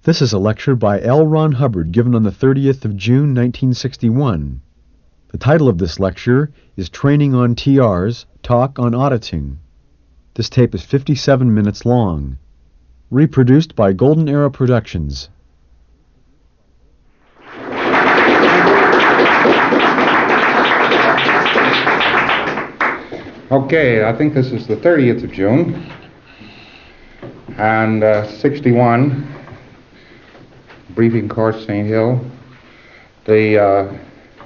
This is a lecture by L. Ron Hubbard given on the 30th of June, 1961. The title of this lecture is Training on TRs, Talk on Auditing. This tape is 57 minutes long. Reproduced by Golden Era Productions. Okay, I think this is the 30th of June, and 61, briefing course, St. Hill. The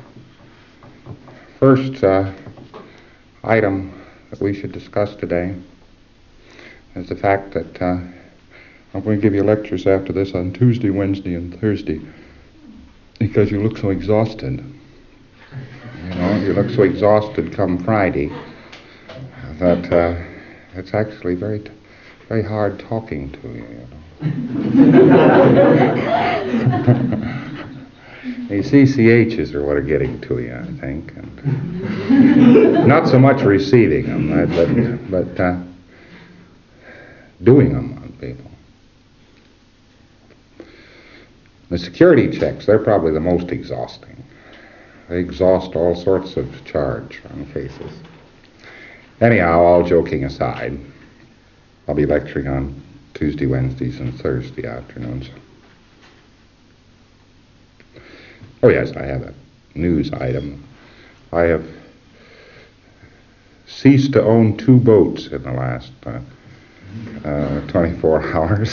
first item that we should discuss today is the fact that I'm going to give you lectures after this on Tuesday, Wednesday, and Thursday because you look so exhausted. You know, you look so exhausted come Friday that it's actually very hard talking to you, you know. These CCHs are what are getting to you, I think, and not so much receiving them, but doing them on people. The security checks, they're probably the most exhausting. They exhaust all sorts of charge on cases. Anyhow, all joking aside, I'll be lecturing on Tuesday, Wednesdays, and Thursday afternoons. Oh yes, I have a news item. I have ceased to own 2 boats in the last 24 hours.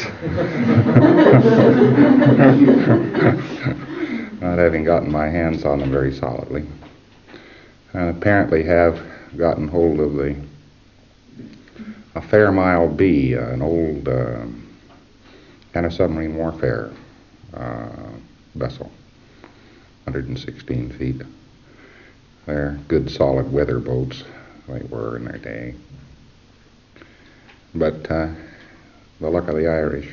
Not having gotten my hands on them very solidly. And apparently have gotten hold of a Fairmile B, an old kind of submarine warfare vessel, 116 feet. They're good solid weather boats, they were in their day. But the luck of the Irish.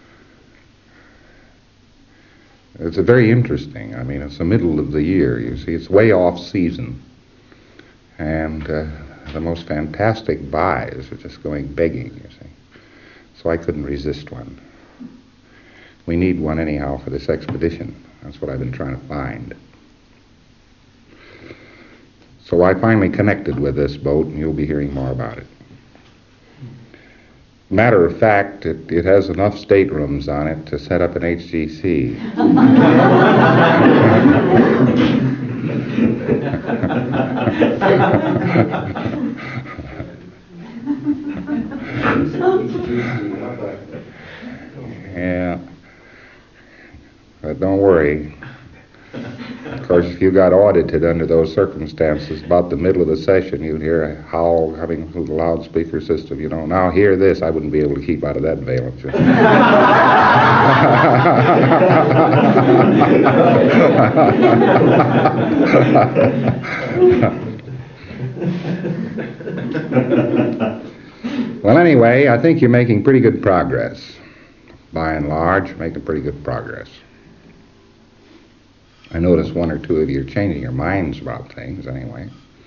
It's very interesting. I mean, it's the middle of the year, you see. It's way off season. And the most fantastic buys are just going begging, you see. So I couldn't resist one. We need one anyhow for this expedition. That's what I've been trying to find. So I finally connected with this boat, and you'll be hearing more about it. Matter of fact, it has enough staterooms on it to set up an HGC. Yeah, but don't worry. Of course, if you got audited under those circumstances, about the middle of the session, you'd hear a howl coming through the loudspeaker system. You know, now hear this. I wouldn't be able to keep out of that valence. Well, anyway, I think you're making pretty good progress. By and large, making pretty good progress. I notice 1 or 2 of you are changing your minds about things anyway.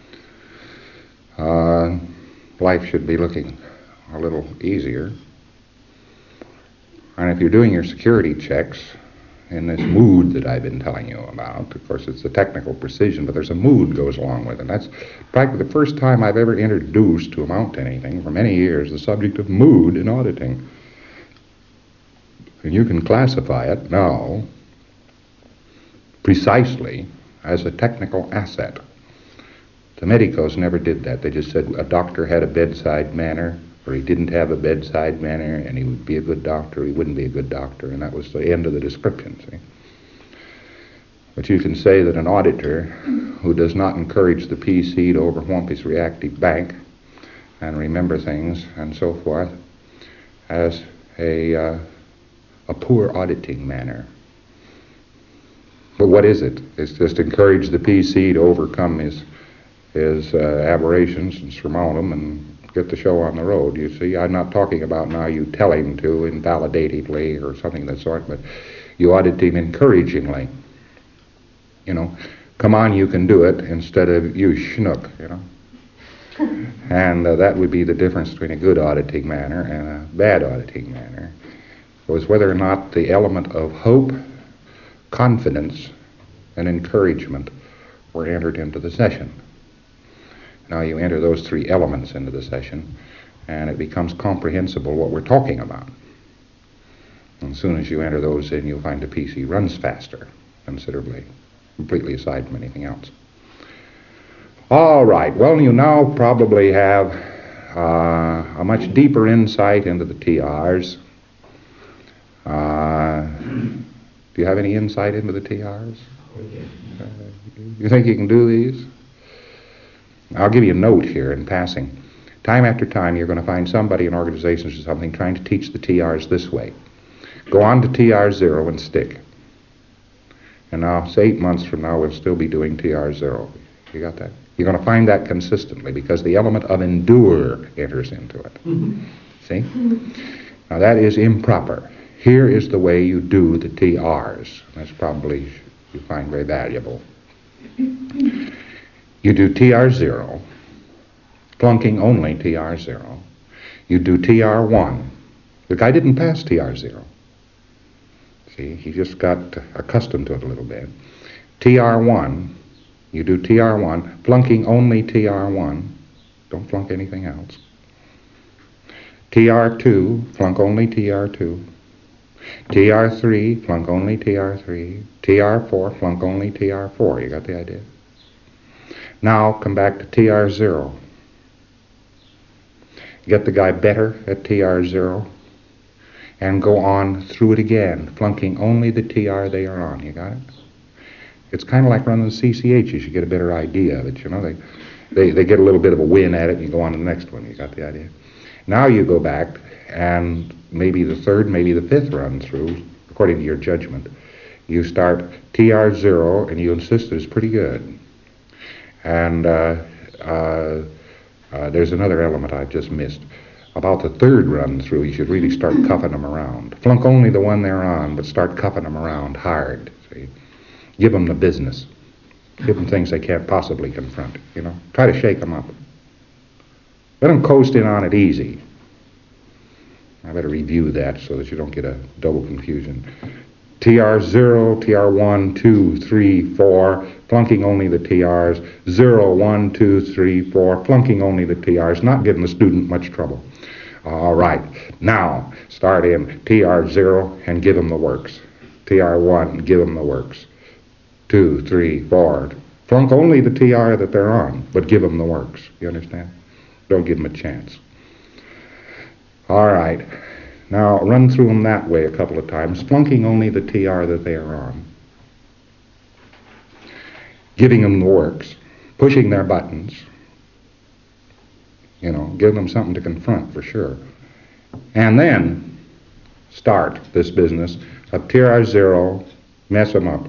Life should be looking a little easier. And if you're doing your security checks in this mood that I've been telling you about, of course it's the technical precision, but there's a mood goes along with it. That's practically the first time I've ever introduced to amount to anything for many years the subject of mood in auditing. And you can classify it now precisely as a technical asset. The medicos never did that. They just said a doctor had a bedside manner, or he didn't have a bedside manner, and he would be a good doctor, or he wouldn't be a good doctor, and that was the end of the description, see. But you can say that an auditor who does not encourage the PC to overwhelm his reactive bank and remember things and so forth has a poor auditing manner. But what is it? It's just encourage the PC to overcome his aberrations and surmount them and get the show on the road, you see. I'm not talking about now you tell him to invalidatingly or something of that sort, but you audit him encouragingly. You know, come on, you can do it, instead of you schnook, you know. And that would be the difference between a good auditing manner and a bad auditing manner. was whether or not the element of hope, confidence, and encouragement were entered into the session. Now you enter those three elements into the session, and it becomes comprehensible what we're talking about. And as soon as you enter those in, you'll find the PC runs faster, considerably, completely aside from anything else. All right, well, you now probably have a much deeper insight into the TRs. Do you have any insight into the TRs? You think you can do these? I'll give you a note here in passing. Time after time, you're going to find somebody in organizations or something trying to teach the TRs this way. Go on to TR0 and stick. And now, say 8 months from now, we'll still be doing TR0. You got that? You're going to find that consistently because the element of endure enters into it. See? Now, that is improper. Here is the way you do the TRs. That's probably you find very valuable. You do TR0, flunking only TR0. You do TR1. The guy didn't pass TR0. See, he just got accustomed to it a little bit. TR1, you do TR1, flunking only TR1. Don't flunk anything else. TR2, flunk only TR2. TR3, flunk only TR3. TR4, flunk only TR4. You got the idea? Now come back to TR0. Get the guy better at TR0 and go on through it again, flunking only the TR they are on. You got it? It's kind of like running the CCHs. You get a better idea of it, you know. They get a little bit of a win at it and you go on to the next one. You got the idea? Now you go back and maybe the third, maybe the fifth run through, according to your judgment. You start TR0 and you insist that it's pretty good. And there's another element I've just missed. About the third run through, you should really start cuffing them around. Flunk only the one they're on, but start cuffing them around hard. See? Give them the business. Give them things they can't possibly confront, you know. Try to shake them up. Let them coast in on it easy. I better review that so that you don't get a double confusion. TR0, TR1, 2, 3, 4, flunking only the TRs. 0, 1, 2, 3, 4, flunking only the TRs, not giving the student much trouble. All right, now start in TR0 and give them the works. TR1, give them the works. 2, 3, 4. Flunk only the TR that they're on, but give them the works. You understand? Don't give them a chance. All right. Now, run through them that way a couple of times, flunking only the TR that they are on. Giving them the works. Pushing their buttons. You know, giving them something to confront for sure. And then start this business of TR0, mess them up.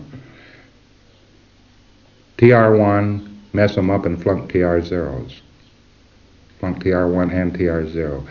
TR1, mess them up and flunk TR0s. Flunk TR1 and TR0.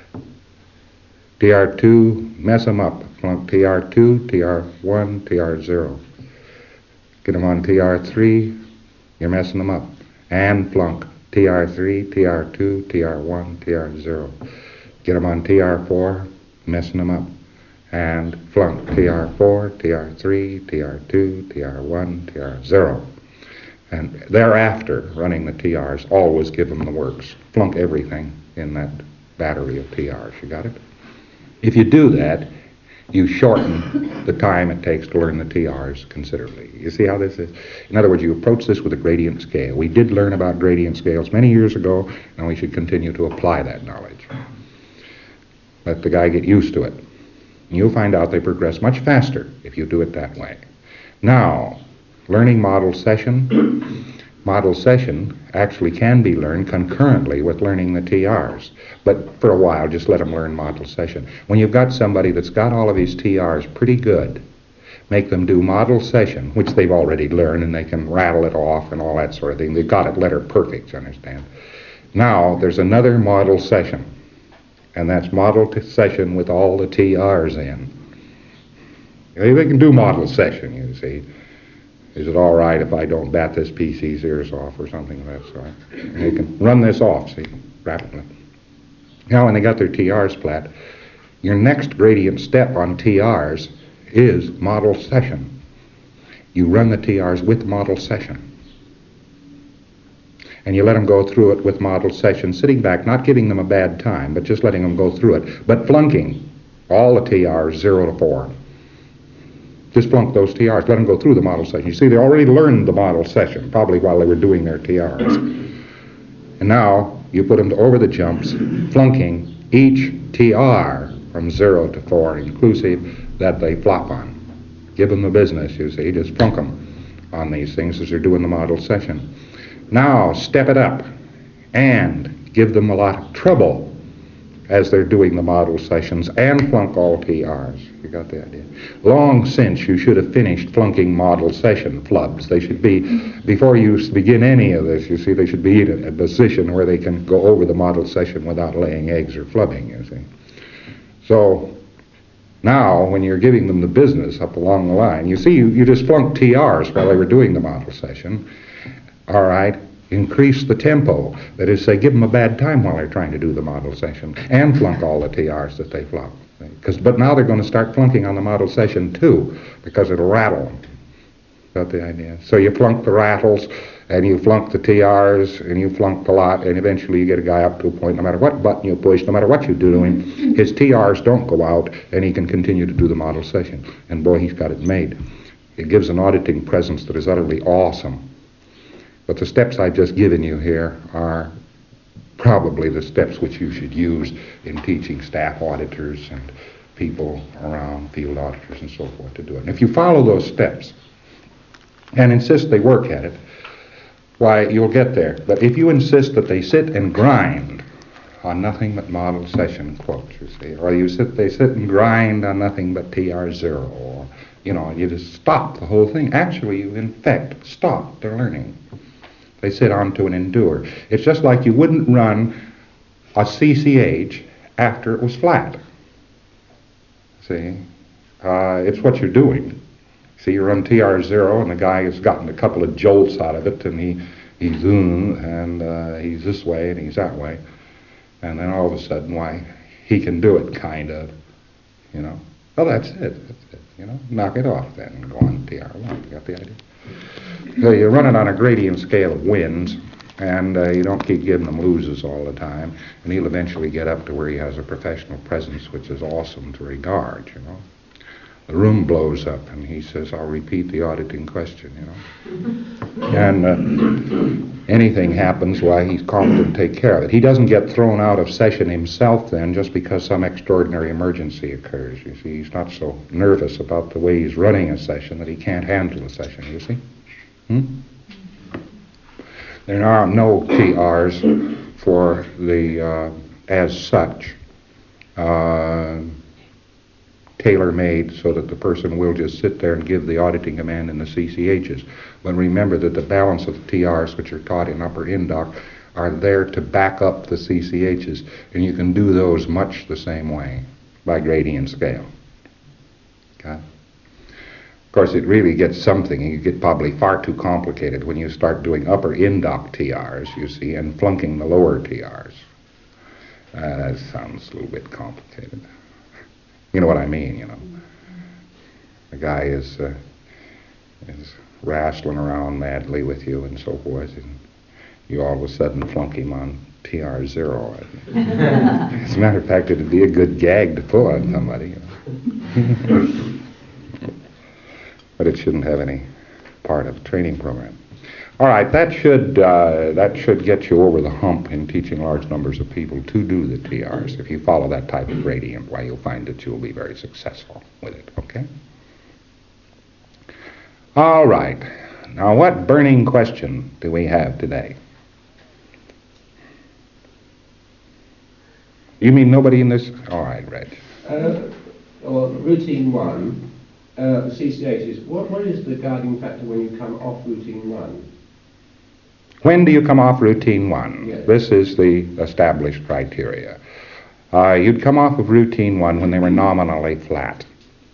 TR2, mess them up. Flunk TR2, TR1, TR0. Get them on TR3, you're messing them up. And flunk TR3, TR2, TR1, TR0. Get them on TR4, messing them up. And flunk TR4, TR3, TR2, TR1, TR0. And thereafter, running the TRs, always give them the works. Flunk everything in that battery of TRs. You got it? If you do that, you shorten the time it takes to learn the TRs considerably. You see how this is? In other words, you approach this with a gradient scale. We did learn about gradient scales many years ago, and we should continue to apply that knowledge. Let the guy get used to it. And you'll find out they progress much faster if you do it that way. Now, learning model session. Model session actually can be learned concurrently with learning the TRs. But for a while, just let them learn model session. When you've got somebody that's got all of these TRs pretty good, make them do model session, which they've already learned, and they can rattle it off and all that sort of thing. They've got it letter perfect, you understand? Now, there's another model session, and that's model session with all the TRs in. They can do model session, you see. Is it all right if I don't bat this PC's ears off or something of that sort? And they can run this off, see, rapidly. Now, when they got their TRs flat, Your next gradient step on TRs is model session. You run the TRs with model session. And you let them go through it with model session, sitting back, not giving them a bad time, but just letting them go through it. But flunking all the TRs 0 to 4. Just flunk those TRs. Let them go through the model session. You see, they already learned the model session, probably while they were doing their TRs. And now you put them to over the jumps, flunking each TR from 0 to 4, inclusive, that they flop on. Give them the business, you see. Just flunk them on these things as they're doing the model session. Now step it up and give them a lot of trouble as they're doing the model sessions, and flunk all TRs. You got the idea? Long since you should have finished flunking model session flubs. They should be, before you begin any of this, you see, they should be in a position where they can go over the model session without laying eggs or flubbing, you see. So now, when you're giving them the business up along the line, you see, you just flunked TRs while they were doing the model session. All right, increase the tempo. That is, say, give them a bad time while they're trying to do the model session, and flunk all the TRs that they flunk. But now they're going to start flunking on the model session too, because it'll rattle them. Got the idea? So you flunk the rattles, and you flunk the TRs, and you flunk a lot, and eventually you get a guy up to a point, no matter what button you push, no matter what you do to him, his TRs don't go out, and he can continue to do the model session. And boy, he's got it made. It gives an auditing presence that is utterly awesome. But the steps I've just given you here are probably the steps which you should use in teaching staff auditors and people around, field auditors and so forth, to do it. And if you follow those steps and insist they work at it, why, you'll get there. But if you insist that they sit and grind on nothing but model session quotes, you see, or they sit and grind on nothing but TR0, or, you know, you just stop the whole thing. Actually, you, in fact, stop their learning. They sit on to and endure. It's just like you wouldn't run a CCH after it was flat. See? It's what you're doing. See, you run TR0 and the guy has gotten a couple of jolts out of it, and he's he's this way and he's that way. And then all of a sudden, why, he can do it, kind of, you know. Well, that's it, you know. Knock it off then and go on to TR1. You got the idea? So you run it on a gradient scale of wins, and you don't keep giving them loses all the time, and he'll eventually get up to where he has a professional presence which is awesome to regard, you know. The room blows up, and he says, I'll repeat the auditing question, you know. And anything happens, why, he's competent to take care of it. He doesn't get thrown out of session himself then just because some extraordinary emergency occurs, you see. He's not so nervous about the way he's running a session that he can't handle a session, you see. There are no TRs for the, as such, tailor-made so that the person will just sit there and give the auditing command in the CCHs. But remember that the balance of the TRs which are taught in upper INDOC are there to back up the CCHs, and you can do those much the same way by gradient scale. Okay? Of course, it really gets something. You get probably far too complicated when you start doing upper INDOC TRs, you see, and flunking the lower TRs. That sounds a little bit complicated. You know what I mean, you know. The guy is wrestling around madly with you and so forth, and you all of a sudden flunk him on TR0. As a matter of fact, it'd be a good gag to pull on somebody, you know. But it shouldn't have any part of the training program. All right, that should get you over the hump in teaching large numbers of people to do the TRs. If you follow that type of gradient, why, you'll find that you'll be very successful with it, okay? All right. Now, what burning question do we have today? You mean nobody in this? All right, Reg. Routine 1, CCHs. What is the guiding factor when you come off routine 1? When do you come off routine 1? Yes. This is the established criteria. You'd come off of routine 1 when they were nominally flat.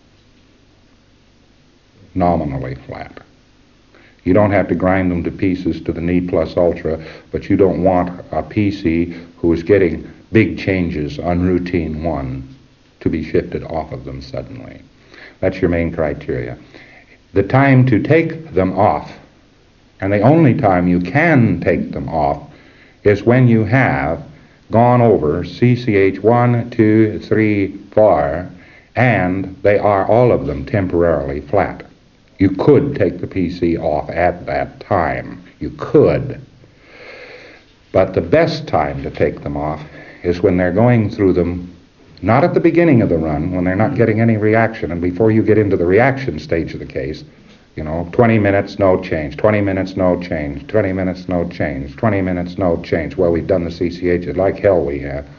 Nominally flat. You don't have to grind them to pieces to the knee plus ultra, but you don't want a PC who is getting big changes on routine 1 to be shifted off of them suddenly. That's your main criteria. The time to take them off, and the only time you can take them off, is when you have gone over CCH 1, 2, 3, 4, and they are all of them temporarily flat. You could take the PC off at that time. You could. But the best time to take them off is when they're going through them, not at the beginning of the run, when they're not getting any reaction, and before you get into the reaction stage of the case, 20 minutes, no change, 20 minutes, no change, 20 minutes, no change, 20 minutes, no change. Well, we've done the CCHs like hell we have.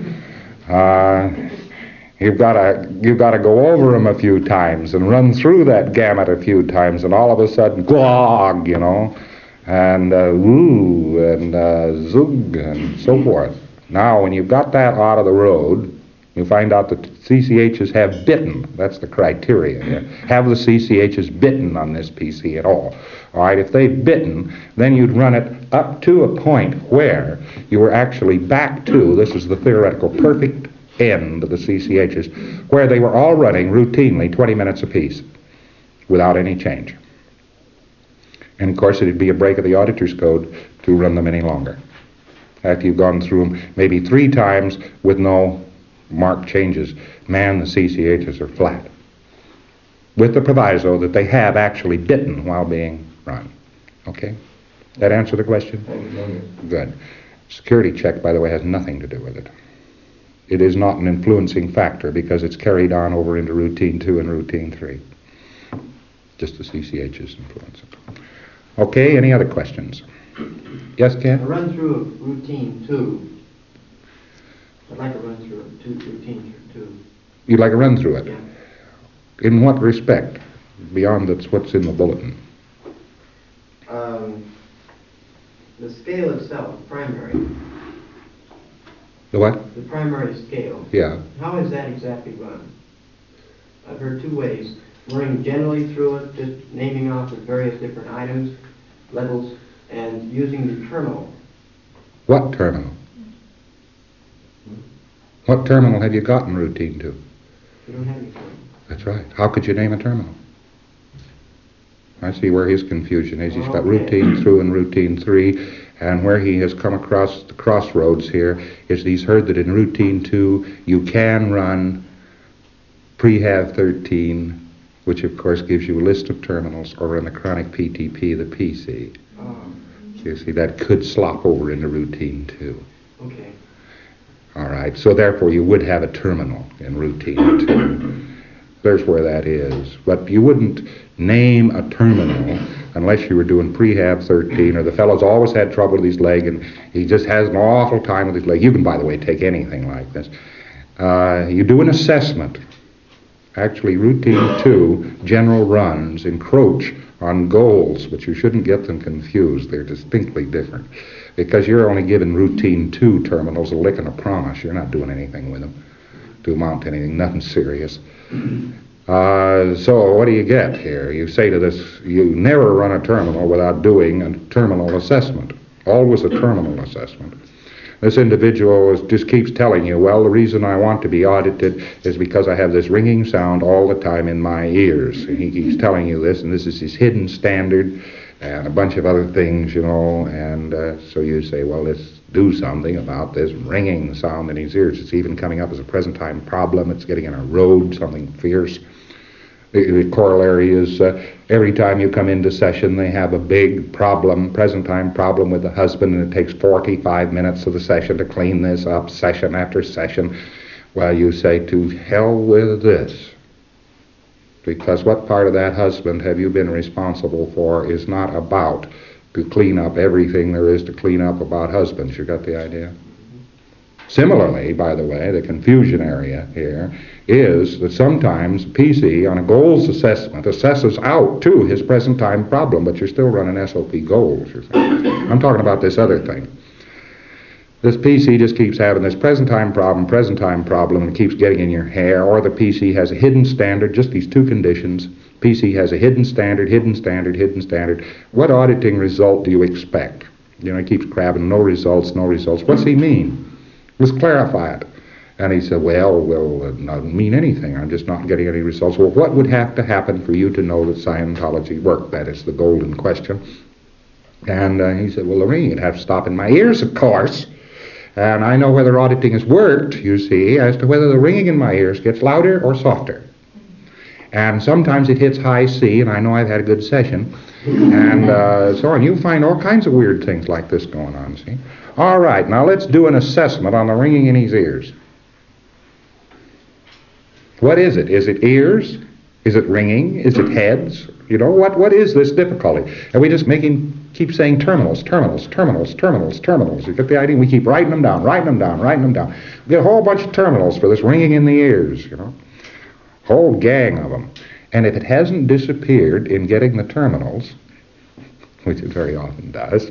You've got to go over them a few times and run through that gamut a few times, and all of a sudden, glog, and woo, and zug, and so forth. Now, when you've got that out of the road, you find out that CCHs have bitten. That's the criteria here. Have the CCHs bitten on this PC at all? All right, if they've bitten, then you'd run it up to a point where you were actually back to, this is the theoretical perfect end of the CCHs, where they were all running routinely 20 minutes apiece without any change. And of course, it'd be a break of the auditor's code to run them any longer. After you've gone through them maybe 3 times with no marked changes, man, the CCHs are flat. With the proviso that they have actually bitten while being run. Okay? That answer the question? Good. Security check, by the way, has nothing to do with it. It is not an influencing factor because it's carried on over into routine 2 and routine 3. Just the CCHs influence it. Okay, any other questions? Yes, Ken? A run through of routine 2. I'd like a run through of routine 2. You'd like a run through it? Yeah. In what respect? Beyond that's what's in the bulletin. The scale itself, primary. The what? The primary scale. Yeah. How is that exactly run? I've heard 2 ways. Running generally through it, just naming off the various different items, levels, and using the terminal. What terminal? What terminal have you got in routine 2? We don't have any terminal. That's right. How could you name a terminal? I see where his confusion is. He's got routine 2 and routine 3, and where he has come across the crossroads here is he's heard that in routine 2 you can run Prehab 13, which of course gives you a list of terminals, or in the chronic PTP, the PC. So you see, that could slop over into routine 2. Okay. All right, so therefore you would have a terminal in routine 2. There's where that is. But you wouldn't name a terminal unless you were doing Prehab 13, or the fellow's always had trouble with his leg and he just has an awful time with his leg. You can, by the way, take anything like this. You do an assessment. Actually, routine 2, general runs, encroach on goals, but you shouldn't get them confused. They're distinctly different. Because you're only giving routine 2 terminals a lick and a promise. You're not doing anything with them to amount to anything, nothing serious. So what do you get here? You say to this, you never run a terminal without doing a terminal assessment. Always a terminal assessment. This individual just keeps telling you, well, the reason I want to be audited is because I have this ringing sound all the time in my ears. And he keeps telling you this, and this is his hidden standard, and a bunch of other things, and so you say, well, let's do something about this ringing sound in his ears. It's even coming up as a present time problem. It's getting in a road, something fierce. The corollary is every time you come into session, they have a big problem, present time problem with the husband, and it takes 45 minutes of the session to clean this up, session after session. Well, you say, to hell with this. Because what part of that husband have you been responsible for is not about to clean up everything there is to clean up about husbands. You got the idea? Similarly, by the way, the confusion area here is that sometimes PC on a goals assessment assesses out to his present time problem, but you're still running SOP goals. I'm talking about this other thing. This PC just keeps having this present time problem, and keeps getting in your hair, or the PC has a hidden standard, just these 2 conditions. PC has a hidden standard. What auditing result do you expect? He keeps grabbing no results. What's he mean? Let's clarify it. And he said, well, it doesn't mean anything. I'm just not getting any results. Well, what would have to happen for you to know that Scientology worked? That is the golden question. And he said, well, the ringing would have to stop in my ears, of course. And I know whether auditing has worked, you see, as to whether the ringing in my ears gets louder or softer. And sometimes it hits high C, and I know I've had a good session. And so on. You find all kinds of weird things like this going on, see? All right, now let's do an assessment on the ringing in his ears. What is it? Is it ears? Is it ringing? Is it heads? You know, what is this difficulty? And we just keep saying terminals, terminals, terminals, terminals, terminals. You get the idea? We keep writing them down, writing them down, writing them down. We get a whole bunch of terminals for this ringing in the ears, you know. Whole gang of them. And if it hasn't disappeared in getting the terminals, which it very often does,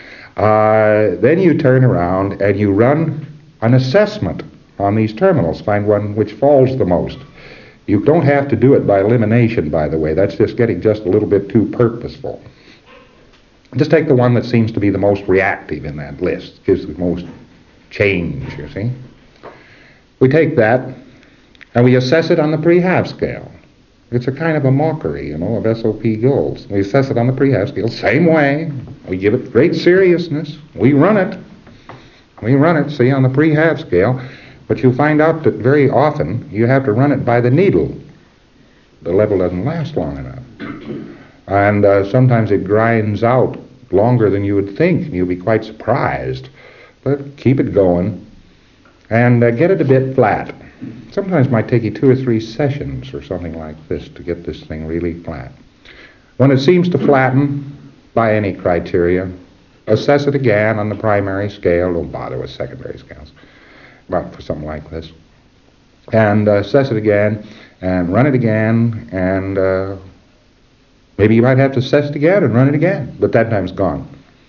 then you turn around and you run an assessment on these terminals, find one which falls the most. You don't have to do it by elimination, by the way. That's just getting just a little bit too purposeful. Just take the one that seems to be the most reactive in that list, gives the most change, you see. We take that and we assess it on the Prehab scale. It's a kind of a mockery, you know, of SOP goals. We assess it on the Prehab scale, same way. We give it great seriousness. We run it. We run it, see, on the Prehab scale. But you'll find out that very often you have to run it by the needle. The level doesn't last long enough. And sometimes it grinds out longer than you would think. You'll be quite surprised. But keep it going and get it a bit flat. Sometimes it might take you 2 or 3 sessions or something like this to get this thing really flat. When it seems to flatten by any criteria, assess it again on the primary scale. Don't bother with secondary scales. But for something like this. And assess it again and run it again, and maybe you might have to assess it again and run it again, but that time's gone.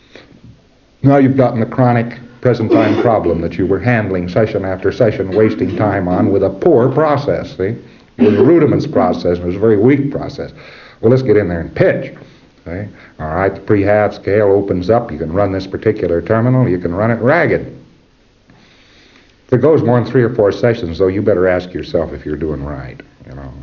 Now you've gotten the chronic present time problem that you were handling session after session, wasting time on with a poor process, see? It was a rudiments process, it was a very weak process. Well, let's get in there and pitch. See? All right, the Prehab scale opens up. You can run this particular terminal. You can run it ragged. If it goes more than 3 or 4 sessions, though, you better ask yourself if you're doing right, you know.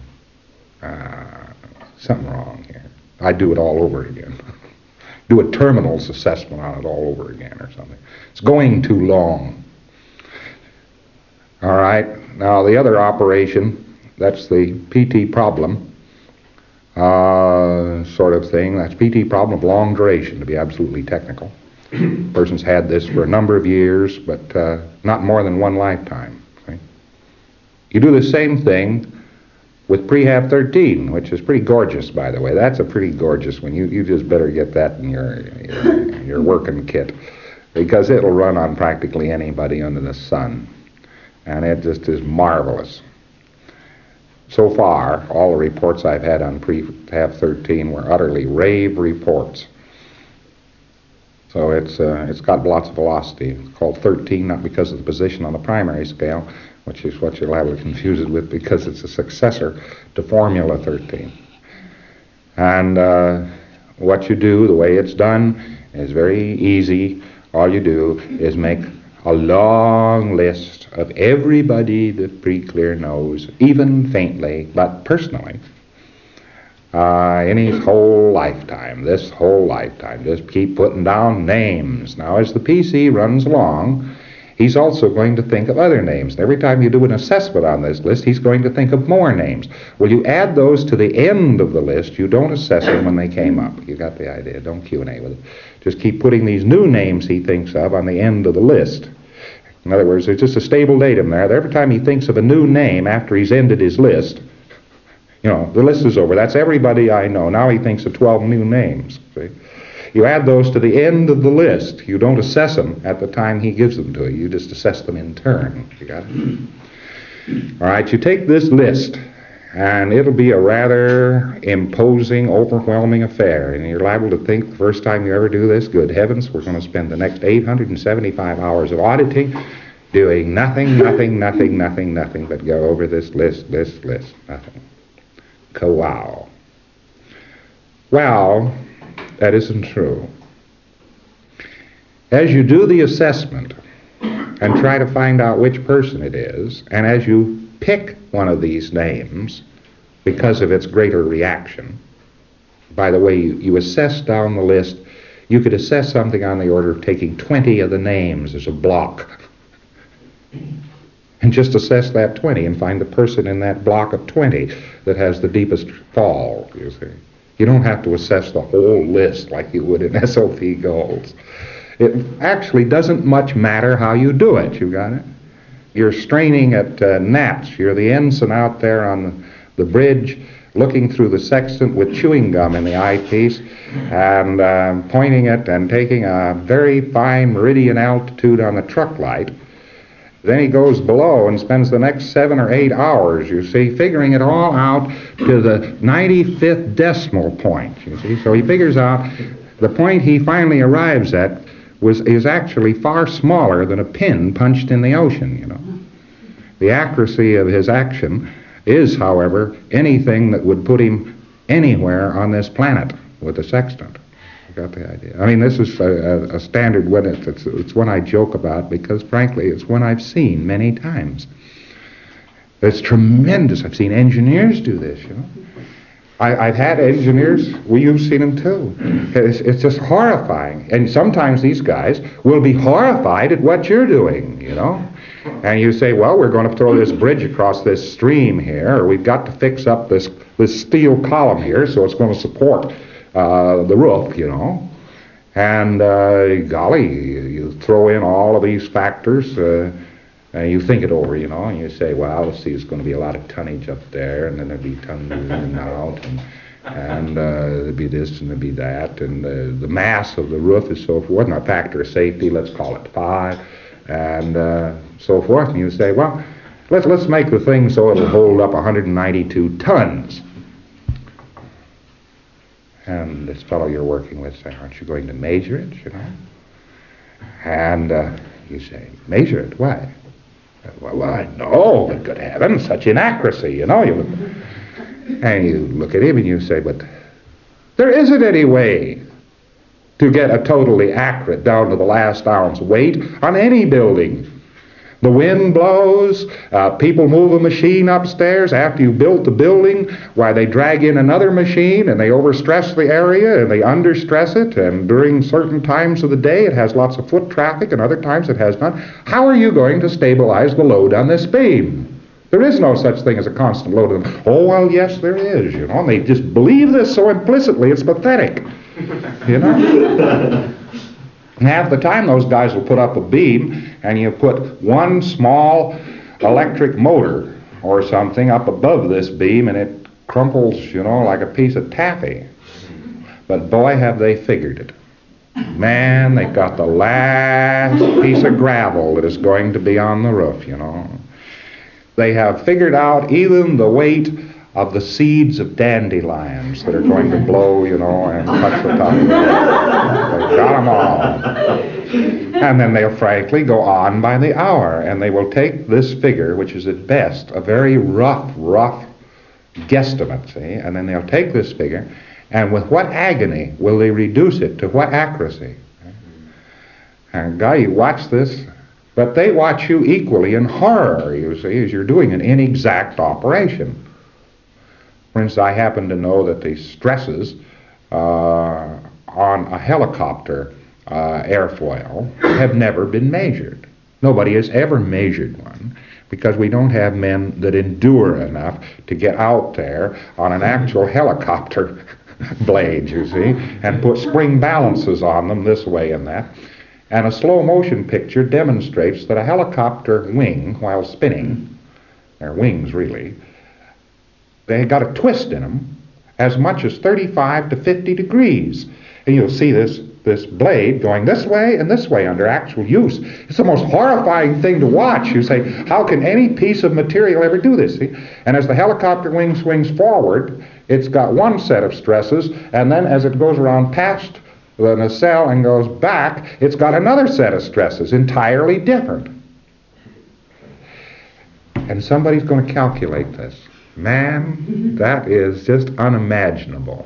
Something wrong here. I'd do it all over again. Do a terminals assessment on it all over again or something. It's going too long. All right. Now, the other operation, that's the PT problem sort of thing. That's PT problem of long duration, to be absolutely technical. Person's had this for a number of years, but not more than one lifetime. See? You do the same thing with Prehab 13, which is pretty gorgeous, by the way. That's a pretty gorgeous one. You just better get that in your working kit, because it'll run on practically anybody under the sun. And it just is marvelous. So far, all the reports I've had on Prehab 13 were utterly rave reports. So it's got lots of velocity. It's called 13 not because of the position on the primary scale, which is what you're liable to confuse it with, because it's a successor to Formula 13. And what you do, the way it's done, is very easy. All you do is make a long list of everybody that Pre-Clear knows, even faintly, but personally, in his whole lifetime, this whole lifetime. Just keep putting down names. Now, as the PC runs along, he's also going to think of other names. And every time you do an assessment on this list, he's going to think of more names. Well, you add those to the end of the list. You don't assess them when they came up. You got the idea. Don't Q&A with it. Just keep putting these new names he thinks of on the end of the list. In other words, there's just a stable datum there. Every time he thinks of a new name after he's ended his list, you know, the list is over. That's everybody I know. Now he thinks of 12 new names. See? You add those to the end of the list. You don't assess them at the time he gives them to you. You just assess them in turn. You got it? All right, you take this list, and it'll be a rather imposing, overwhelming affair. And you're liable to think the first time you ever do this, good heavens, we're going to spend the next 875 hours of auditing doing nothing but go over this list, nothing. Wow. Well, that isn't true. As you do the assessment, and try to find out which person it is. And as you pick one of these names, because of its greater reaction, by the way, you assess down the list, you could assess something on the order of taking 20 of the names as a block and just assess that 20 and find the person in that block of 20 that has the deepest fall, you see. You don't have to assess the whole list like you would in SOP goals. It actually doesn't much matter how you do it, you got it? You're straining at gnats. You're the ensign out there on the bridge looking through the sextant with chewing gum in the eyepiece and pointing it and taking a very fine meridian altitude on the truck light. Then he goes below and spends the next 7 or 8 hours, you see, figuring it all out to the 95th decimal point, you see. So he figures out the point he finally arrives at is actually far smaller than a pin punched in the ocean, you know. The accuracy of his action is, however, anything that would put him anywhere on this planet with the sextant. You got the idea? I mean, this is a standard one. It's one I joke about because, frankly, it's one I've seen many times. It's tremendous. I've seen engineers do this, you know. I've had engineers, well, you've seen them too. It's just horrifying. And sometimes these guys will be horrified at what you're doing, you know. And you say, well, we're going to throw this bridge across this stream here, or we've got to fix up this steel column here so it's going to support the roof, you know. And golly, you throw in all of these factors, and you think it over, you know, and you say, well, let's see, there's going to be a lot of tonnage up there, and then there'll be tonnage in and out, and there'll be this and there'll be that, and the mass of the roof is so forth, and a factor of safety, let's call it 5, and so forth. And you say, well, let's make the thing so it'll hold up 192 tons. And this fellow you're working with say, aren't you going to measure it, you know? And you say, measure it? Why? Well, I know, but good heavens, such inaccuracy, you know. And you look at him and you say, but there isn't any way to get a totally accurate, down to the last ounce weight on any building. The wind blows, people move a machine upstairs after you built the building, why they drag in another machine and they overstress the area and they understress it, and during certain times of the day it has lots of foot traffic and other times it has none. How are you going to stabilize the load on this beam? There is no such thing as a constant load of them. Oh, well, yes, there is, you know, and they just believe this so implicitly it's pathetic, you know. Half the time those guys will put up a beam and you put one small electric motor or something up above this beam and it crumples, you know, like a piece of taffy. But boy, have they figured it. Man, they've got the last piece of gravel that is going to be on the roof, you know. They have figured out even the weight of the seeds of dandelions that are going to blow, you know, and touch the top of the roof. They've got them all. And then they'll frankly go on by the hour, and they will take this figure, which is at best a very rough guesstimate, see, and then they'll take this figure, and with what agony will they reduce it to what accuracy? And guy, you watch this, but they watch you equally in horror, you see, as you're doing an inexact operation. For instance, I happen to know that the stresses on a helicopter airfoil have never been measured. Nobody has ever measured one because we don't have men that endure enough to get out there on an actual helicopter blade, you see, and put spring balances on them this way and that. And a slow motion picture demonstrates that a helicopter wing, while spinning, they're wings really, they got a twist in them as much as 35 to 50 degrees. And you'll see this blade going this way and this way under actual use. It's the most horrifying thing to watch. You say, how can any piece of material ever do this? See? And as the helicopter wing swings forward, it's got one set of stresses, and then as it goes around past the nacelle and goes back, it's got another set of stresses, entirely different. And somebody's going to calculate this. Man, that is just unimaginable.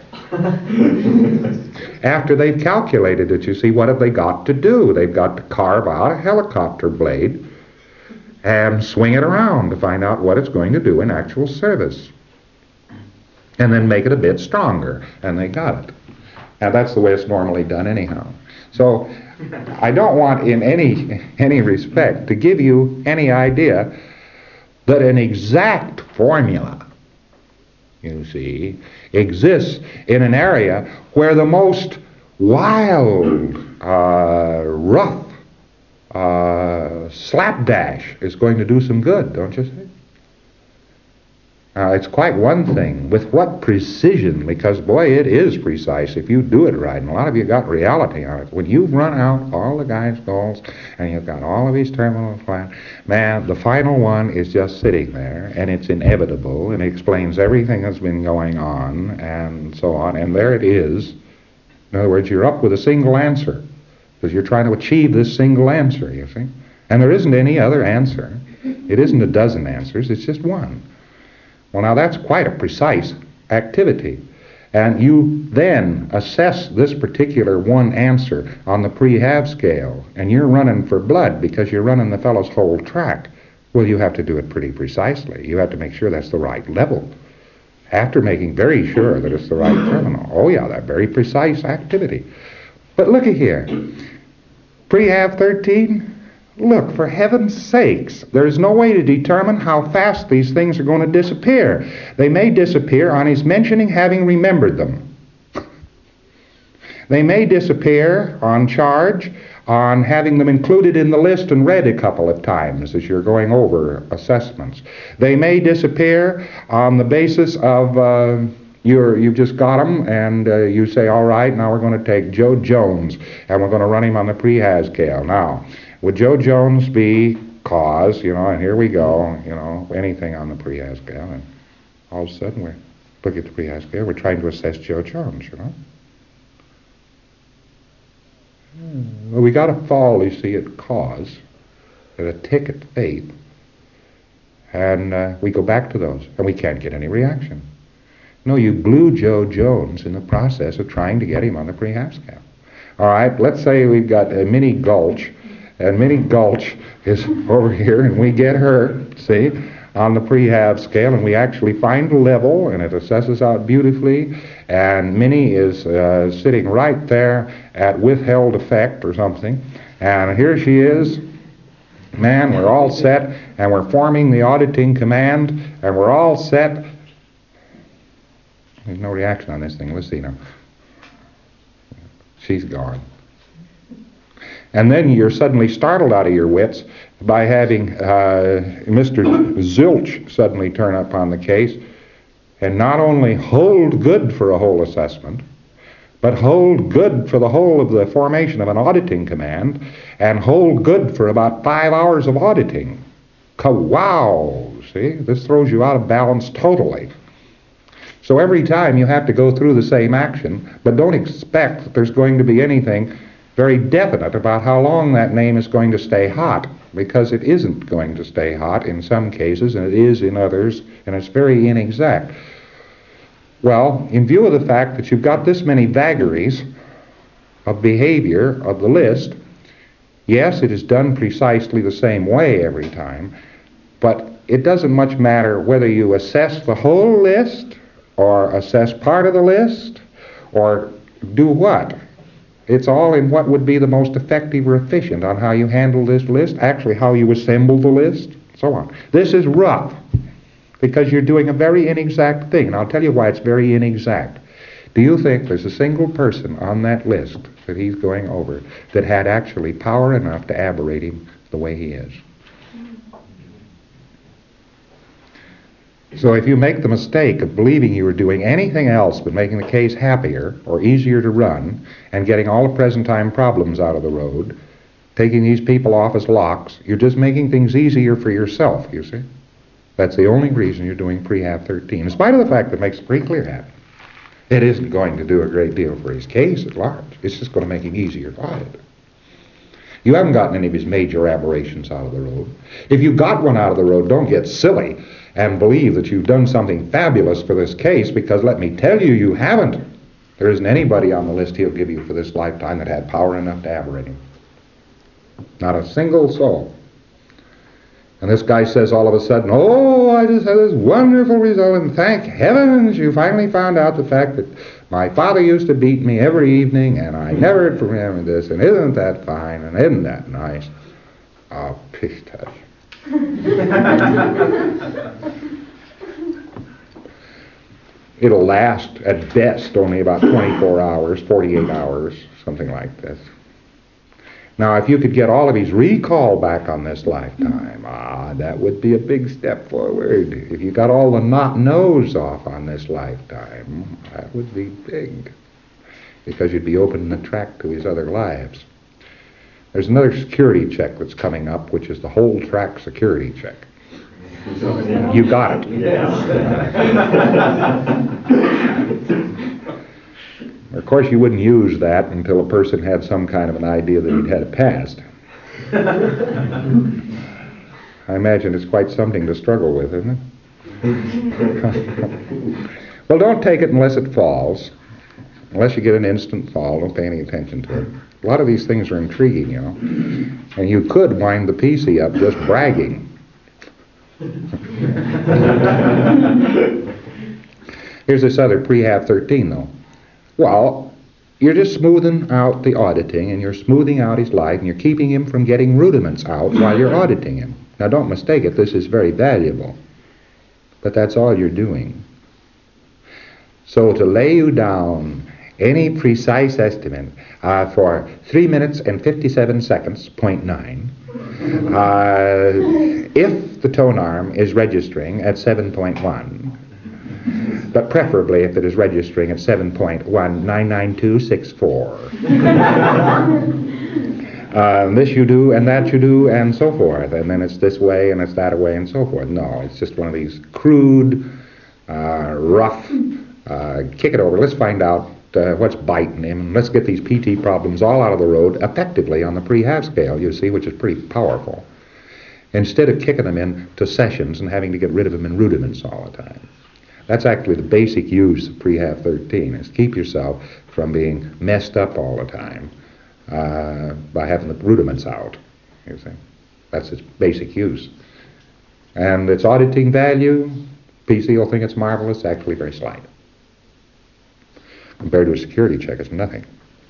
After they've calculated it, you see, what have they got to do? They've got to carve out a helicopter blade and swing it around to find out what it's going to do in actual service. And then make it a bit stronger. And they got it. And that's the way it's normally done anyhow. So I don't want in any respect to give you any idea that an exact formula, you see, exists in an area where the most wild, rough, slapdash is going to do some good, don't you see? It's quite one thing with what precision, because boy, it is precise if you do it right, and a lot of you got reality on it. When you've run out all the guy's goals and you've got all of these terminals planned, man, the final one is just sitting there, and it's inevitable, and it explains everything that's been going on, and so on, and there it is. In other words, you're up with a single answer, because you're trying to achieve this single answer, you see. And there isn't any other answer. It isn't a dozen answers, it's just one. Well, now that's quite a precise activity. And you then assess this particular one answer on the pre-have scale, and you're running for blood because you're running the fellow's whole track. Well, you have to do it pretty precisely. You have to make sure that's the right level. After making very sure that it's the right terminal. Oh yeah, that very precise activity. But looky here. Pre-have 13? Look, for heaven's sakes, there's no way to determine how fast these things are going to disappear. They may disappear on his mentioning having remembered them. They may disappear on charge on having them included in the list and read a couple of times as you're going over assessments. They may disappear on the basis of you've just got them, and you say, all right, now we're going to take Joe Jones, and we're going to run him on the pre-has scale. Now, would Joe Jones be cause, and here we go, anything on the pre-has scale, and all of a sudden we look at the pre-has scale, we're trying to assess Joe Jones, Well, we got to fall, you see, at cause, at a tick at faith, and we go back to those, and we can't get any reaction. No, you blew Joe Jones in the process of trying to get him on the pre-have scale. All right, let's say we've got a Minnie Gulch, and Minnie Gulch is over here, and we get her, see, on the pre-have scale, and we actually find a level, and it assesses out beautifully, and Minnie is sitting right there at withheld effect or something, and here she is. Man, we're all set, and we're forming the auditing command, and we're all set. There's no reaction on this thing. Let's see now. She's gone. And then you're suddenly startled out of your wits by having Mr. Zilch suddenly turn up on the case and not only hold good for a whole assessment, but hold good for the whole of the formation of an auditing command and hold good for about 5 hours of auditing. Wow! See, this throws you out of balance totally. So every time you have to go through the same action, but don't expect that there's going to be anything very definite about how long that name is going to stay hot, because it isn't going to stay hot in some cases, and it is in others, and it's very inexact. Well, in view of the fact that you've got this many vagaries of behavior of the list, yes, it is done precisely the same way every time, but it doesn't much matter whether you assess the whole list, or assess part of the list, or do what. It's all in what would be the most effective or efficient on how you handle this list, actually how you assemble the list, so on. This is rough, because you're doing a very inexact thing, and I'll tell you why it's very inexact. Do you think there's a single person on that list that he's going over that had actually power enough to aberrate him the way he is? So if you make the mistake of believing you are doing anything else but making the case happier or easier to run and getting all the present time problems out of the road, taking these people off as locks, you're just making things easier for yourself, you see. That's the only reason you're doing pre-have 13, in spite of the fact that it makes it pretty clear happen. It isn't going to do a great deal for his case at large. It's just going to make him easier to audit. You haven't gotten any of his major aberrations out of the road. If you got one out of the road, don't get silly and believe that you've done something fabulous for this case, because let me tell you, you haven't. There isn't anybody on the list he'll give you for this lifetime that had power enough to aberrate him. Not a single soul. And this guy says all of a sudden, oh, I just had this wonderful result, and thank heavens you finally found out the fact that my father used to beat me every evening, and I never heard from him, and this, and isn't that fine, and isn't that nice? Oh, pish tush. It'll last, at best, only about 24 hours, 48 hours, something like this. Now, if you could get all of his recall back on this lifetime, that would be a big step forward. If you got all the not-knows off on this lifetime, that would be big, because you'd be opening the track to his other lives. There's another security check that's coming up, which is the whole track security check. You got it. Of course, you wouldn't use that until a person had some kind of an idea that he'd had a past. I imagine it's quite something to struggle with, isn't it? Well, don't take it unless it falls. Unless you get an instant fall, don't pay any attention to it. A lot of these things are intriguing, you know. And you could wind the PC up just bragging. Here's this other Prehab 13, though. Well, you're just smoothing out the auditing, and you're smoothing out his life, and you're keeping him from getting rudiments out while you're auditing him. Now, don't mistake it, this is very valuable. But that's all you're doing. So to lay you down any precise estimate for 3 minutes and 57 seconds, 0.9, if the tone arm is registering at 7.1, but preferably if it is registering at 7.1992664. This you do, and that you do, and so forth, and then it's this way, and it's that way, and so forth. No, it's just one of these crude, rough, kick it over. Let's find out what's biting him, and let's get these PT problems all out of the road effectively on the Prehab scale, you see, which is pretty powerful, instead of kicking them into sessions and having to get rid of them in rudiments all the time. That's actually the basic use of Prehab 13, is keep yourself from being messed up all the time by having the rudiments out, you see. That's its basic use. And its auditing value, PC will think it's marvelous, actually very slight. Compared to a security check, it's nothing.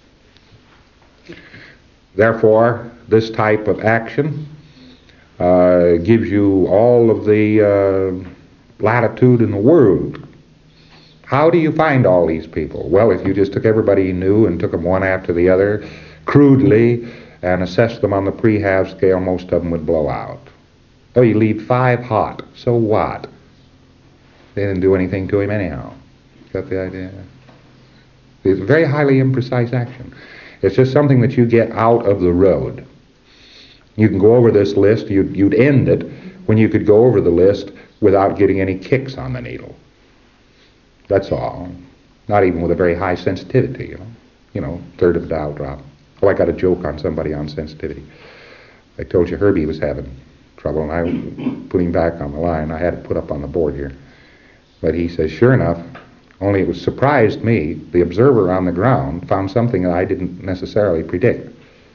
Therefore, this type of action gives you all of the latitude in the world. How do you find all these people? Well, if you just took everybody you knew and took them one after the other, crudely, and assessed them on the Prehab scale, most of them would blow out. Oh, you leave 5 hot. So what? They didn't do anything to him anyhow. Got the idea? It's a very highly imprecise action. It's just something that you get out of the road. You can go over this list, you'd end it when you could go over the list without getting any kicks on the needle. That's all. Not even with a very high sensitivity, you know. You know, third of a dial drop. Oh, I got a joke on somebody on sensitivity. I told you Herbie was having trouble, and I put him back on the line. I had it put up on the board here. But he says, sure enough, only it was surprised me, the observer on the ground found something that I didn't necessarily predict.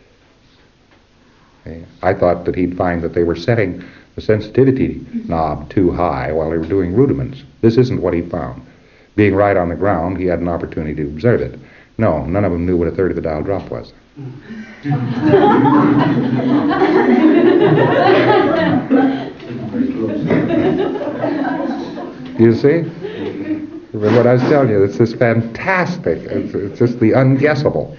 I thought that he'd find that they were setting the sensitivity knob too high while they were doing rudiments. This isn't what he found. Being right on the ground, he had an opportunity to observe it. No, none of them knew what a third of a dial drop was. You see? What I was telling you, it's just fantastic. It's just the unguessable.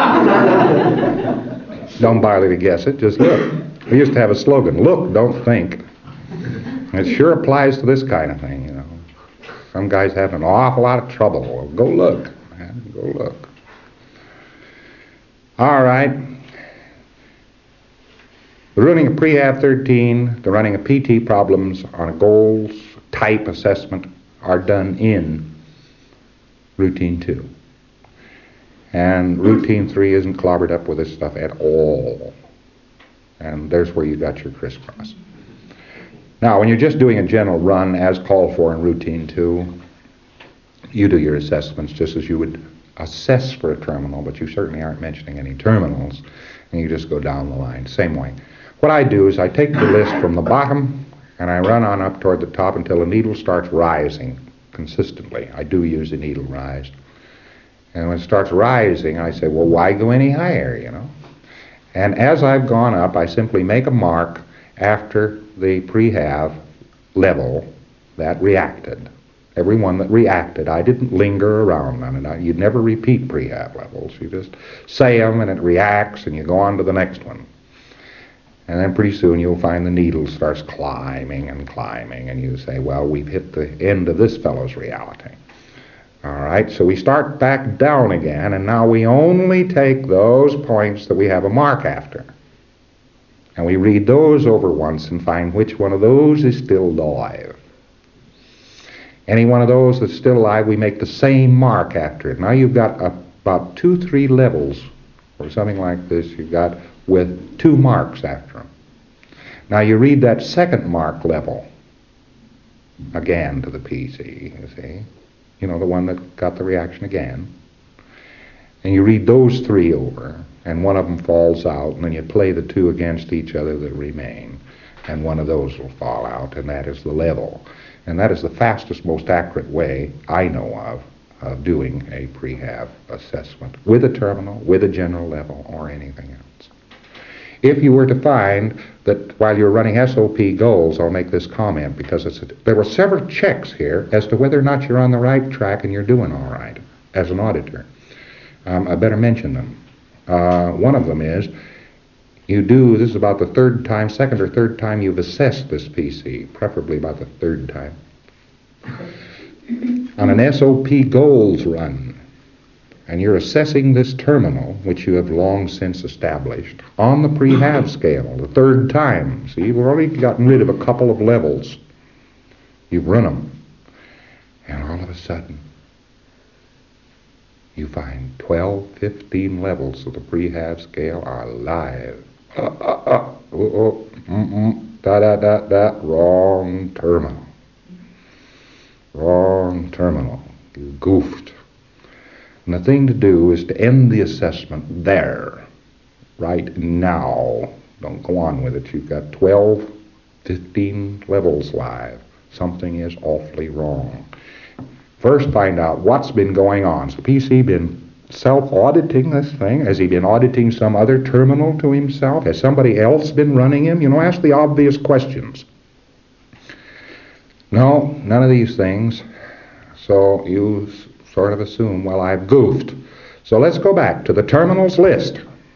Don't bother to guess it, just look. We used to have a slogan, look, don't think. It sure applies to this kind of thing, you know. Some guys have an awful lot of trouble. Well, go look, man, go look. All right. The running of Prehab 13, the running of PT problems on a goals type assessment are done in Routine 2. And Routine 3 isn't clobbered up with this stuff at all. And there's where you got your crisscross. Now, when you're just doing a general run as called for in Routine 2, you do your assessments just as you would assess for a terminal, but you certainly aren't mentioning any terminals, and you just go down the line, same way. What I do is I take the list from the bottom, and I run on up toward the top until the needle starts rising consistently. I do use the needle rise. And when it starts rising, I say, well, why go any higher, you know? And as I've gone up, I simply make a mark after the prehab level that reacted. Every one that reacted, I didn't linger around on it. You'd never repeat prehab levels. You just say them and it reacts and you go on to the next one. And then pretty soon you'll find the needle starts climbing and climbing and you say, well, we've hit the end of this fellow's reality. All right, so we start back down again, and now we only take those points that we have a mark after. And we read those over once and find which one of those is still alive. Any one of those that's still alive, we make the same mark after it. Now you've got about 2-3 levels, or something like this, you've got with 2 marks after them. Now you read that second mark level again to the PC, you see. You know, the one that got the reaction again. And you read those 3 over, and one of them falls out, and then you play the 2 against each other that remain, and one of those will fall out, and that is the level. And that is the fastest, most accurate way I know of doing a prehab assessment with a terminal, with a general level, or anything else. If you were to find that while you're running SOP goals, I'll make this comment because there were several checks here as to whether or not you're on the right track and you're doing all right as an auditor. I better mention them. One of them is this is about the second or third time you've assessed this PC, preferably about the 3rd time. On an SOP goals run, and you're assessing this terminal, which you have long since established, on the prehab scale, the 3rd time. See, you've already gotten rid of a couple of levels. You've run them. And all of a sudden, you find 12, 15 levels of the prehab scale are alive. Wrong terminal. Wrong terminal. You goofed. And the thing to do is to end the assessment there, right now. Don't go on with it. You've got 12, 15 levels live. Something is awfully wrong. First find out what's been going on. Has the PC been self-auditing this thing? Has he been auditing some other terminal to himself? Has somebody else been running him? You know, ask the obvious questions. No, none of these things. So you sort of assume, well, I've goofed. So let's go back to the terminals list.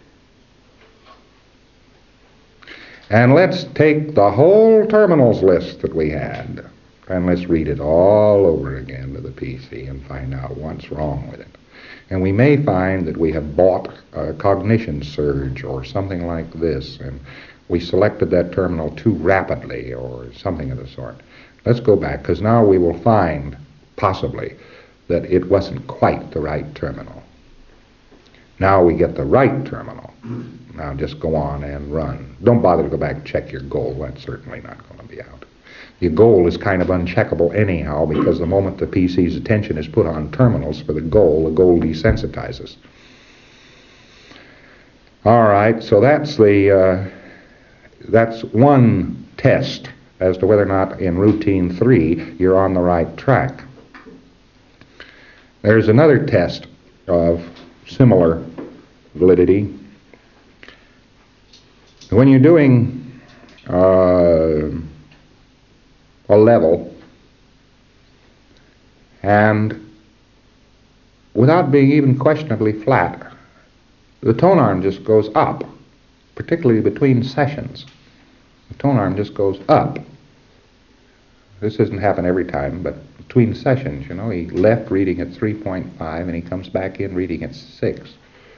And let's take the whole terminals list that we had, and let's read it all over again to the PC and find out what's wrong with it. And we may find that we have bought a cognition surge or something like this, and we selected that terminal too rapidly or something of the sort. Let's go back, because now we will find, possibly, that it wasn't quite the right terminal. Now we get the right terminal. Now just go on and run. Don't bother to go back and check your goal. That's certainly not going to be out. Your goal is kind of uncheckable anyhow, because the moment the PC's attention is put on terminals for the goal desensitizes. All right, so that's one test as to whether or not in Routine 3 you're on the right track. There's another test of similar validity. When you're doing a level, and without being even questionably flat, the tone arm just goes up, particularly between sessions. The tone arm just goes up. This doesn't happen every time, but between sessions, you know, he left reading at 3.5 and he comes back in reading at 6.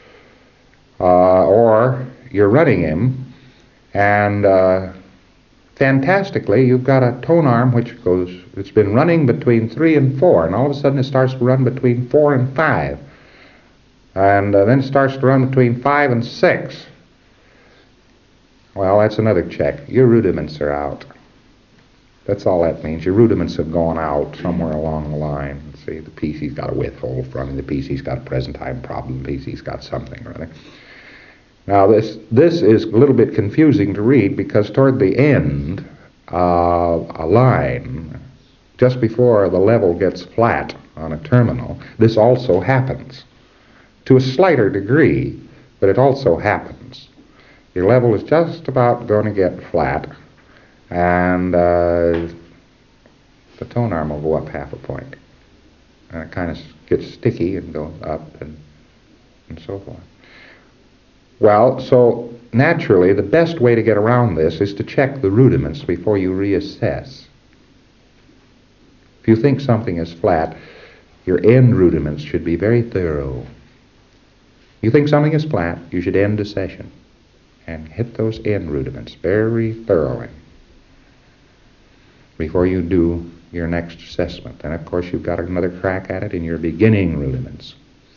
Or you're running him, and fantastically, you've got a tone arm it's been running between 3 and 4, and all of a sudden it starts to run between 4 and 5. And then it starts to run between 5 and 6. Well, that's another check. Your rudiments are out. That's all that means. Your rudiments have gone out somewhere along the line. See, the PC's got a withhold from it. The PC's got a present time problem. The PC's got something or other. Now, this is a little bit confusing to read because toward the end of a line, just before the level gets flat on a terminal, this also happens. To a slighter degree, but it also happens. Your level is just about going to get flat, and the tone arm will go up half a point. And it kind of gets sticky and goes up and so forth. Well, so naturally, the best way to get around this is to check the rudiments before you reassess. If you think something is flat, your end rudiments should be very thorough. You think something is flat, you should end the session and hit those end rudiments very thoroughly before you do your next assessment. And of course, you've got another crack at it in your beginning rudiments.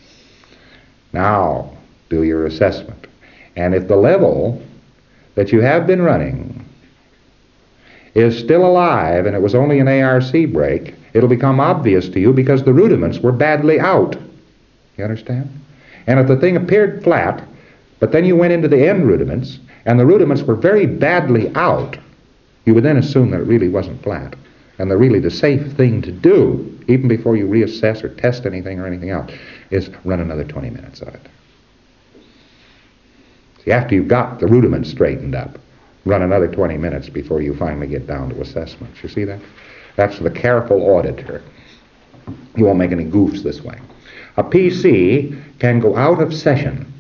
Now, do your assessment. And if the level that you have been running is still alive and it was only an ARC break, it'll become obvious to you because the rudiments were badly out. You understand? And if the thing appeared flat, but then you went into the end rudiments and the rudiments were very badly out, you would then assume that it really wasn't flat. And really the safe thing to do, even before you reassess or test anything or anything else, is run another 20 minutes of it. See, after you've got the rudiments straightened up, run another 20 minutes before you finally get down to assessments. You see that? That's the careful auditor. You won't make any goofs this way. A PC can go out of session,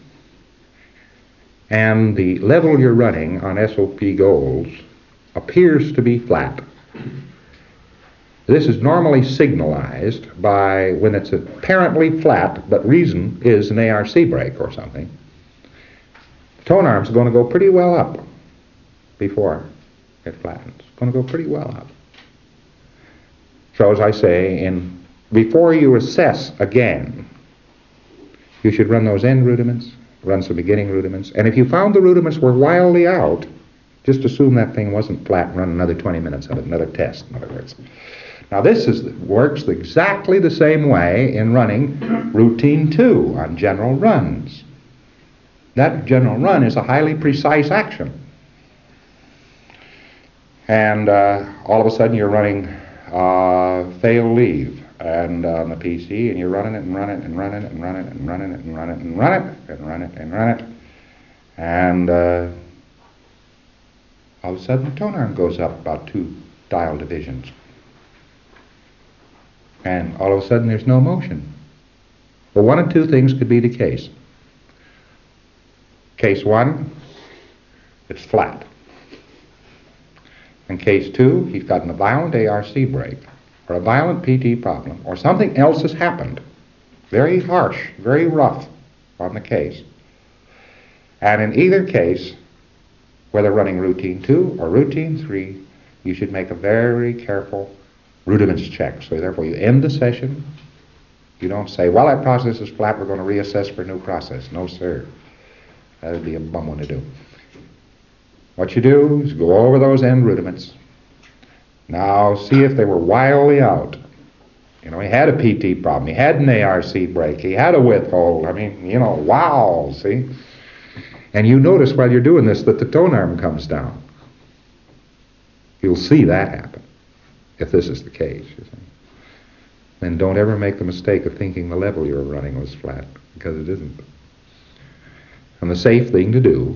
and the level you're running on SOP goals appears to be flat. This is normally signalized by when it's apparently flat, but reason is an ARC break or something. Tone arm's going to go pretty well up before it flattens. It's going to go pretty well up. So as I say, before you assess again, you should run those end rudiments, run some beginning rudiments, and if you found the rudiments were wildly out, just assume that thing wasn't flat and run another 20 minutes of it, another test, in other words. Now this works exactly the same way in running routine 2 on general runs. That general run is a highly precise action. And all of a sudden you're running fail leave and on the PC, and you're running it and running it and running it and running it and running it and running it and running it and running it and running it. And all of a sudden the tone arm goes up about 2 dial divisions. And all of a sudden there's no motion. Well, one of two things could be the case. Case 1, it's flat. In case 2, he's gotten a violent ARC break, or a violent PT problem, or something else has happened. Very harsh, very rough on the case. And in either case, whether running routine 2 or routine 3, you should make a very careful rudiments check. So therefore you end the session. You don't say, well, that process is flat, we're going to reassess for a new process. No, sir. That would be a bum one to do. What you do is go over those end rudiments. Now see if they were wildly out. You know, he had a PT problem. He had an ARC break. He had a withhold. I mean, you know, wow, see? And you notice while you're doing this that the tone arm comes down. You'll see that happen, if this is the case, you see. Then don't ever make the mistake of thinking the level you're running was flat, because it isn't. And the safe thing to do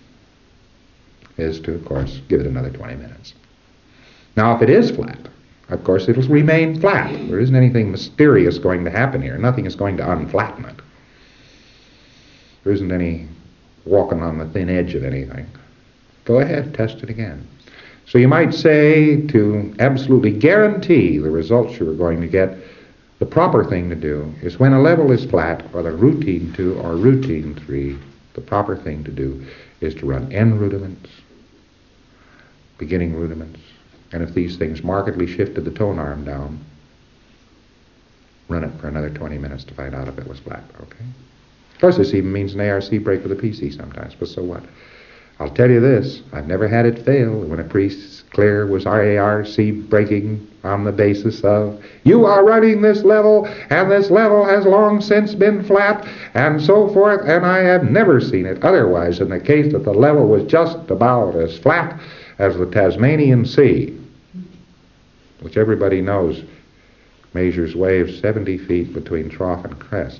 is to, of course, give it another 20 minutes. Now, if it is flat, of course, it'll remain flat. There isn't anything mysterious going to happen here. Nothing is going to unflatten it. There isn't any walking on the thin edge of anything. Go ahead, test it again. So you might say, to absolutely guarantee the results you are going to get, the proper thing to do is when a level is flat, whether routine 2 or routine 3, the proper thing to do is to run end rudiments, beginning rudiments, and if these things markedly shifted the tone arm down, run it for another 20 minutes to find out if it was flat, okay? Of course, this even means an ARC break with a PC sometimes, but so what? I'll tell you this, I've never had it fail when a priest clear was RARC breaking on the basis of, you are running this level, and this level has long since been flat, and so forth, and I have never seen it otherwise in the case that the level was just about as flat as the Tasmanian Sea, which everybody knows measures waves 70 feet between trough and crest.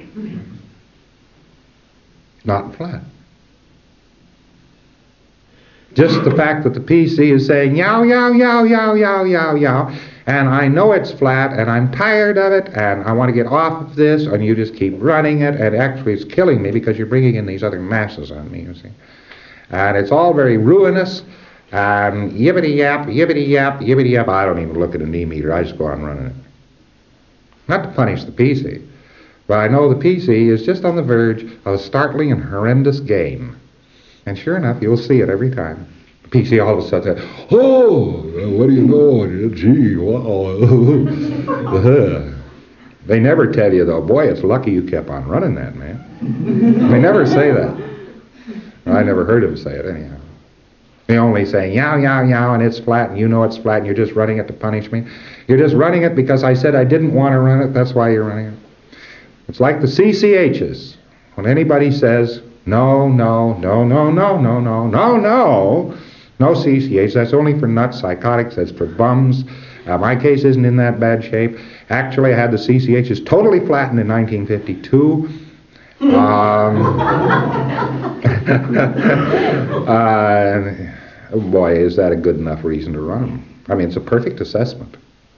Not flat. Just the fact that the PC is saying, yow, yow, yow, yow, yow, yow, yow, and I know it's flat, and I'm tired of it, and I want to get off of this, and you just keep running it, and actually it's killing me because you're bringing in these other masses on me, you see. And it's all very ruinous, and yibbity-yap, yibbity-yap, yibbity-yap. I don't even look at an E-meter, I just go on running it. Not to punish the PC, but I know the PC is just on the verge of a startling and horrendous gain. And sure enough, you'll see it every time. The PC all of a sudden says, oh, what do you know? Gee, wow. They never tell you, though, boy, it's lucky you kept on running that, man. They never say that. I never heard him say it, anyhow. They only say, yow, yow, yow, and it's flat, and you know it's flat, and you're just running it to punish me. You're just running it because I said I didn't want to run it, that's why you're running it. It's like the CCHs. When anybody says, no, no, no, no, no, no, no, no, no, no CCH, that's only for nuts, psychotics, that's for bums. My case isn't in that bad shape. Actually, I had the CCHs totally flattened in 1952. Boy, is that a good enough reason to run them. I mean, it's a perfect assessment.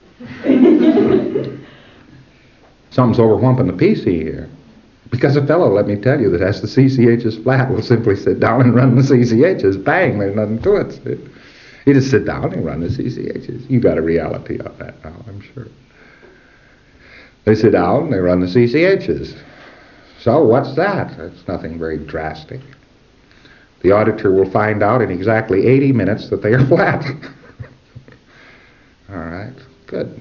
Something's overwhumping the PC here. Because a fellow, let me tell you, that has the CCHs flat will simply sit down and run the CCHs. Bang, there's nothing to it. You just sit down and run the CCHs. You got a reality on that now, I'm sure. They sit down and they run the CCHs. So what's that? That's nothing very drastic. The auditor will find out in exactly 80 minutes that they are flat. All right, good.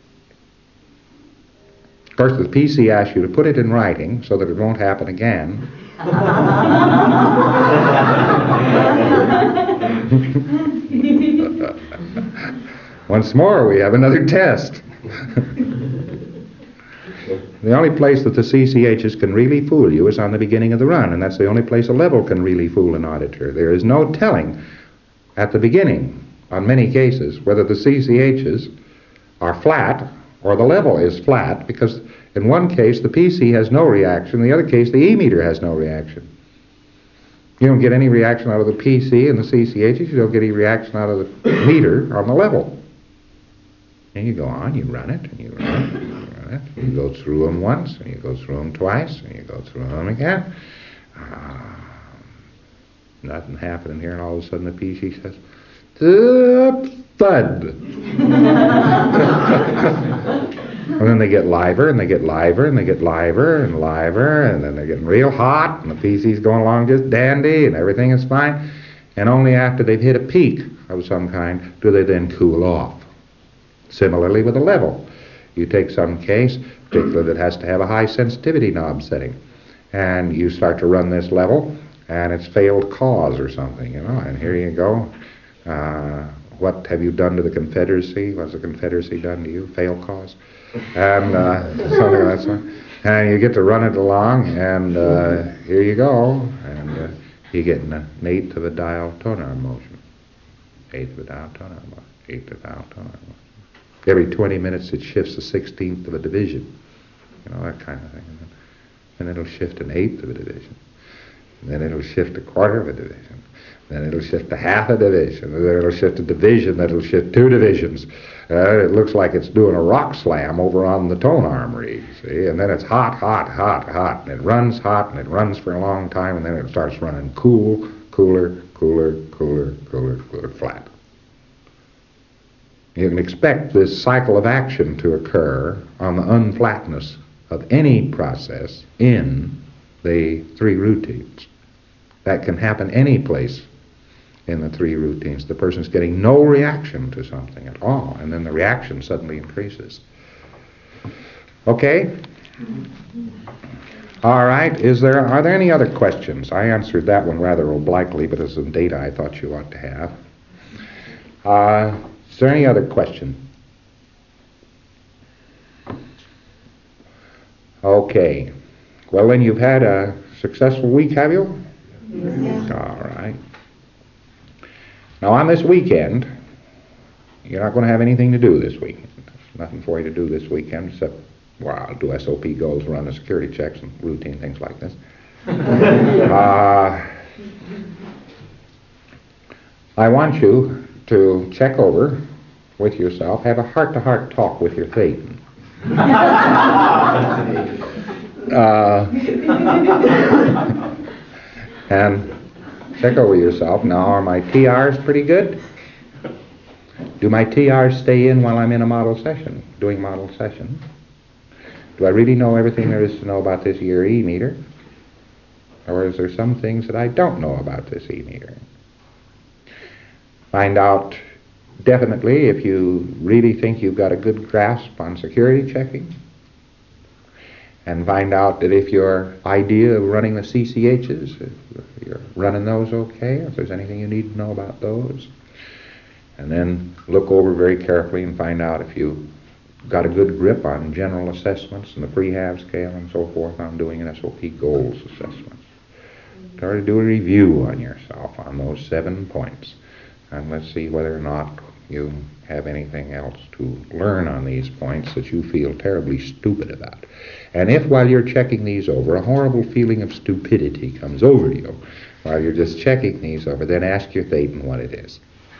Of course, the PC asks you to put it in writing so that it won't happen again. Once more, we have another test. The only place that the CCHs can really fool you is on the beginning of the run, and that's the only place a level can really fool an auditor. There is no telling at the beginning, on many cases, whether the CCHs are flat or the level is flat, because in one case the PC has no reaction, in the other case the E-meter has no reaction. You don't get any reaction out of the PC and the CCHs, you don't get any reaction out of the meter on the level. And you go on, you run it, and you run it, and you run it. You go through them once, and you go through them twice, and you go through them again. Nothing happening here, and all of a sudden the PC says, thud. And then they get liver, and they get liver, and they get liver, and liver, and then they're getting real hot, and the PC's going along just dandy, and everything is fine. And only after they've hit a peak of some kind do they then cool off. Similarly with a level. You take some case, particularly that has to have a high sensitivity knob setting, and you start to run this level, and it's failed cause or something, you know, and here you go. What have you done to the Confederacy? What's the Confederacy done to you? Fail cause? And something of that sort. And you get to run it along, and here you go, and you get an eighth of a dial tone-arm motion. Eighth of a dial tone-arm motion. Eighth of a dial tone-arm motion. Every 20 minutes it shifts a 16th of a division. You know, that kind of thing. And then it'll shift an eighth of a division. And then it'll shift a quarter of a division. Then it'll shift a half a division. And then it'll shift a division. Then it'll shift two divisions. It looks like it's doing a rock slam over on the tone arm reed, see? And then it's hot, hot, hot, hot. And it runs hot, and it runs for a long time, and then it starts running cool, cooler, cooler, cooler, cooler, cooler, flat. You can expect this cycle of action to occur on the unflatness of any process in the three routines. That can happen any place in the three routines. The person's getting no reaction to something at all, and then the reaction suddenly increases. Okay? All right. Are there any other questions? I answered that one rather obliquely, but as some data I thought you ought to have. Is there any other question? Okay. Well, then you've had a successful week, have you? Yes. All right. Now, on this weekend, you're not going to have anything to do this weekend. There's nothing for you to do this weekend except, well, do SOP goals, run the security checks, and routine things like this. I want you to check over with yourself, have a heart-to-heart talk with your Thetan. And check over yourself. Now, are my TRs pretty good? Do my TRs stay in while I'm in a model session, doing model session? Do I really know everything there is to know about this year E-meter? Or is there some things that I don't know about this E-meter? Find out definitely if you really think you've got a good grasp on security checking. And find out that if your idea of running the CCHs, if you're running those okay, if there's anything you need to know about those. And then look over very carefully and find out if you've got a good grip on general assessments and the prehab scale and so forth on doing an SOP goals assessment. Try to do a review on yourself on those 7 points. And let's see whether or not you have anything else to learn on these points that you feel terribly stupid about. And if while you're checking these over, a horrible feeling of stupidity comes over you while you're just checking these over, then ask your Thetan what it is.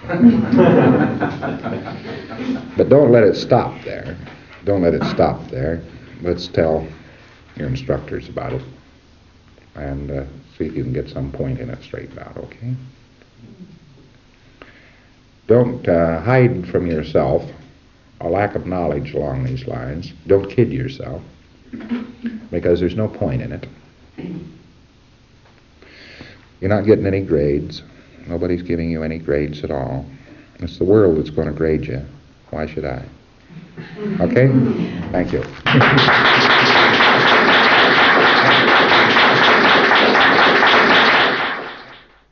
But don't let it stop there. Don't let it stop there. Let's tell your instructors about it and see if you can get some point in it straightened out, okay? Don't hide from yourself a lack of knowledge along these lines. Don't kid yourself, because there's no point in it. You're not getting any grades. Nobody's giving you any grades at all. It's the world that's going to grade you. Why should I? Okay? Thank you.